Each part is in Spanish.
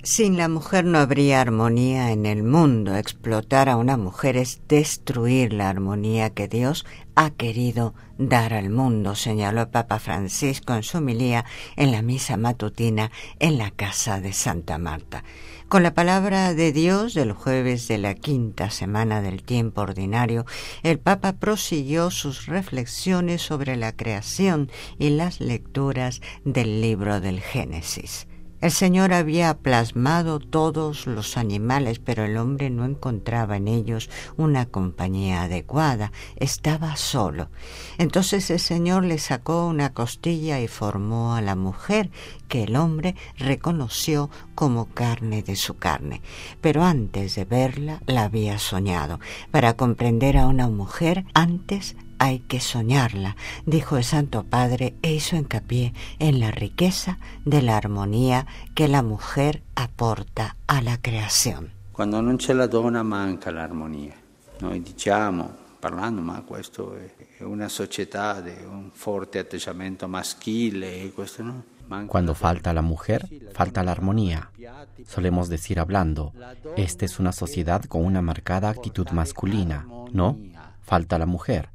Sin la mujer no habría armonía en el mundo. Explotar a una mujer es destruir la armonía que Dios ha querido dar al mundo, señaló el Papa Francisco en su homilía en la misa matutina en la casa de Santa Marta. Con la palabra de Dios del jueves de la quinta semana del tiempo ordinario, el Papa prosiguió sus reflexiones sobre la creación y las lecturas del libro del Génesis. El Señor había plasmado todos los animales, pero el hombre no encontraba en ellos una compañía adecuada, estaba solo. Entonces el Señor le sacó una costilla y formó a la mujer, que el hombre reconoció como carne de su carne. Pero antes de verla, la había soñado. Para comprender a una mujer, antes hay que soñarla, dijo el Santo Padre, e hizo hincapié en la riqueza de la armonía que la mujer aporta a la creación. Quando non c'è la donna manca l'armonia. Noi diciamo, parlando, ma questo è una società di un forte atteggiamento maschile e questo no. Cuando falta la mujer, falta la armonía. Solemos decir hablando, esta es una sociedad con una marcada actitud masculina, ¿no? Falta la mujer.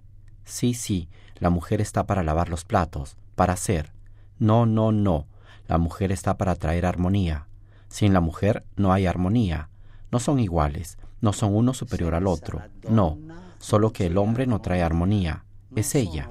Sí, la mujer está para lavar los platos, para hacer. No, la mujer está para traer armonía. Sin la mujer no hay armonía. No son iguales, no son uno superior al otro, no. Solo que el hombre no trae armonía. Es ella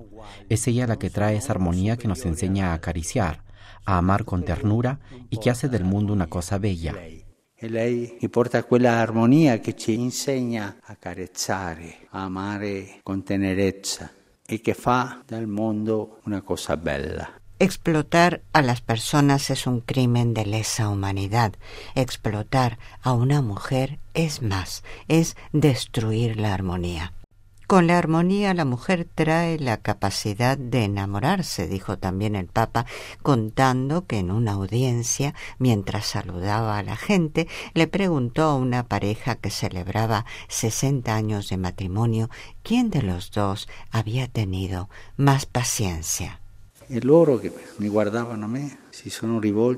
la que trae esa armonía que nos enseña a acariciar, a amar con ternura y que hace del mundo una cosa bella. E lei che porta quella armonia che ci insegna a carezzare, a amare con tenerezza e che fa del mondo una cosa bella. Explotar a las personas es un crimen de lesa humanidad. Explotar a una mujer es más, es destruir la armonía. Con la armonía la mujer trae la capacidad de enamorarse, dijo también el Papa, contando que en una audiencia, mientras saludaba a la gente, le preguntó a una pareja que celebraba 60 años de matrimonio quién de los dos había tenido más paciencia. E loro che mi guardavano a me si sono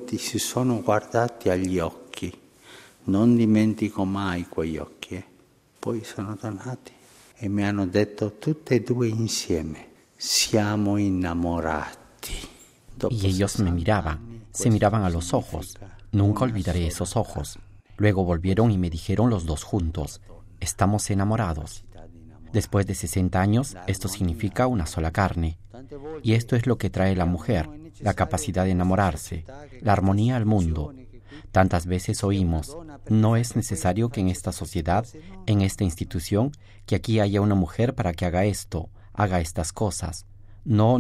guardati agli occhi. Non dimentico mai quegli occhi. Poi sono tornati e mi hanno detto tutte e due insieme, siamo innamorati. Y ellos me miraban, se miraban a los ojos. Nunca olvidaré esos ojos. Luego volvieron y me dijeron los dos juntos, estamos enamorados. Después de 60 años, esto significa una sola carne. Y esto es lo que trae la mujer, la capacidad de enamorarse, la armonía al mundo. Tantas veces oímos, no es necesario que en esta sociedad, en esta institución, que aquí haya una mujer para que haga esto, haga estas cosas. No.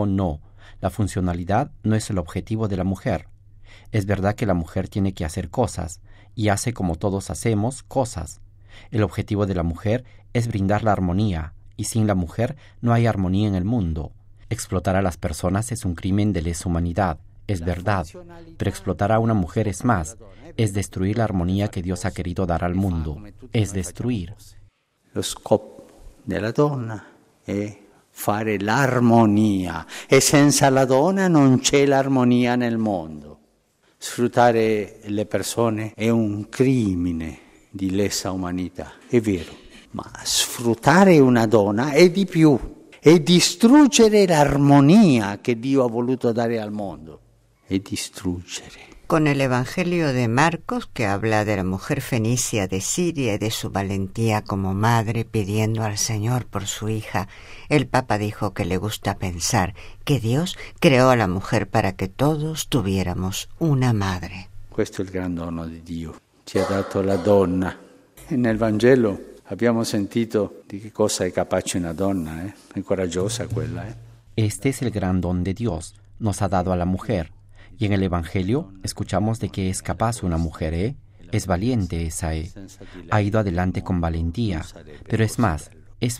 La funcionalidad no es el objetivo de la mujer. Es verdad que la mujer tiene que hacer cosas, y hace como todos hacemos cosas. El objetivo de la mujer es brindar la armonía, y sin la mujer no hay armonía en el mundo. Explotar a las personas es un crimen de lesa humanidad, es verdad, pero explotar a una mujer es más, es destruir la armonía que Dios ha querido dar al mundo, es destruir. Lo scopo della donna è fare l'armonia, e senza la donna non c'è l'armonia nel mondo. Sfruttare le persone è un crimine di lesa umanità, è vero, ma sfruttare una donna è di più, è distruggere l'armonia che Dio ha voluto dare al mondo, è distruggere. Con el Evangelio de Marcos, que habla de la mujer fenicia de Siria y de su valentía como madre pidiendo al Señor por su hija, el Papa dijo que le gusta pensar que Dios creó a la mujer para que todos tuviéramos una madre. Questo è il gran dono di Dio, ci ha dato la donna. Nel Vangelo abbiamo sentito di che cosa è capace una donna, è coraggiosa quella. Este es el gran don de Dios, nos ha dado a la mujer. Y en el Evangelio escuchamos de que es capaz una mujer, es valiente esa, ha ido adelante con valentía. Pero es más,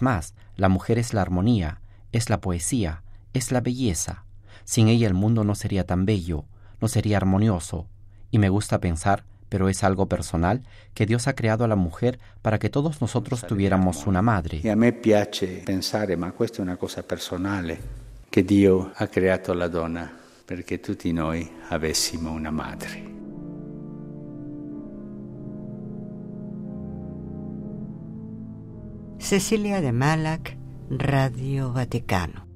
la mujer es la armonía, es la poesía, es la belleza. Sin ella el mundo no sería tan bello, no sería armonioso. Y me gusta pensar, pero es algo personal, que Dios ha creado a la mujer para que todos nosotros tuviéramos una madre. Y a me piace pensare, ma questa è una cosa personale, che Dio ha creato la donna perché tutti noi avessimo una madre. Cecilia de Malac, Radio Vaticano.